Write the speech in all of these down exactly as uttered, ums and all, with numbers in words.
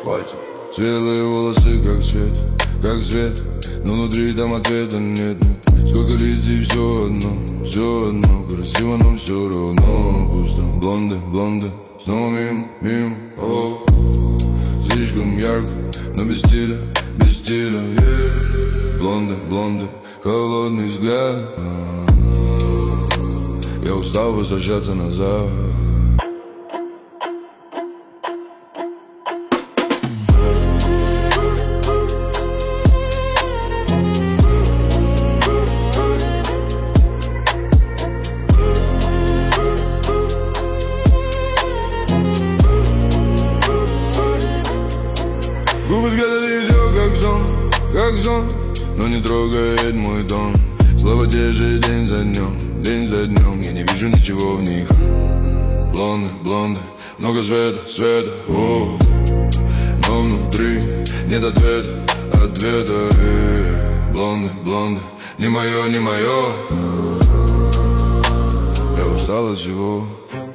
хватит. Светлые волосы, как свет, как свет, но внутри там ответа нет, нет. Сколько лицей, все одно, все одно, красиво, но все равно пусто. Блонды, блонды, снова мимо, мимо, о, слишком ярко, но без стиля, без стиля, yeah. Блонды, блонды, холодный взгляд, я устал возвращаться назад. Губы сгадали все как сон, как сон, но не трогает мой тон. Слова те же день за днем, день за днем, я не вижу ничего в них. Блонды, блонды, много света, света, о, но внутри нет ответа, ответа, э. Блонды, блонды, не мое, не мое, я устал от всего.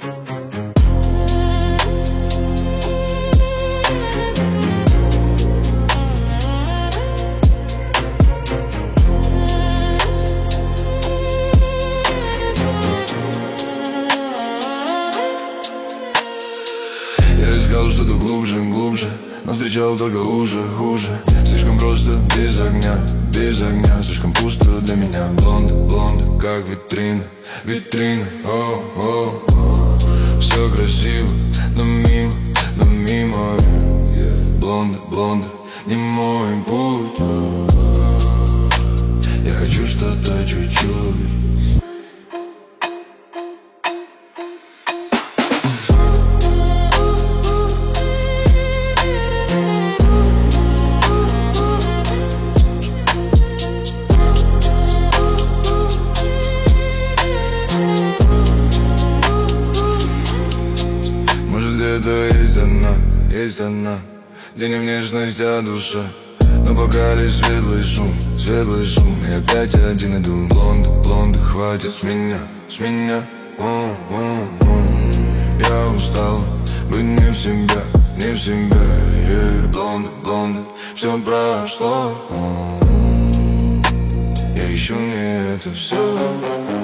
Я искал что-то глубже, глубже, но встречал только хуже, хуже. Слишком просто, без огня, без огня, слишком пусто для меня. Блонды, блонды, как витрина, витрина, о, о, о. Все красиво, но мимо, но мимо. Блонды, блонды, не мой путь. Я хочу что-то чуть-чуть. Где-то есть одна, есть одна, где не внешность, а душа. Но пока лишь светлый шум, светлый шум. И опять один иду. Блонды, блонды, хватит с меня, с меня, о, о, о. Я устал быть не в себя, не в себя, yeah. Блонды, блонды, все прошло, о. Я ищу не это все.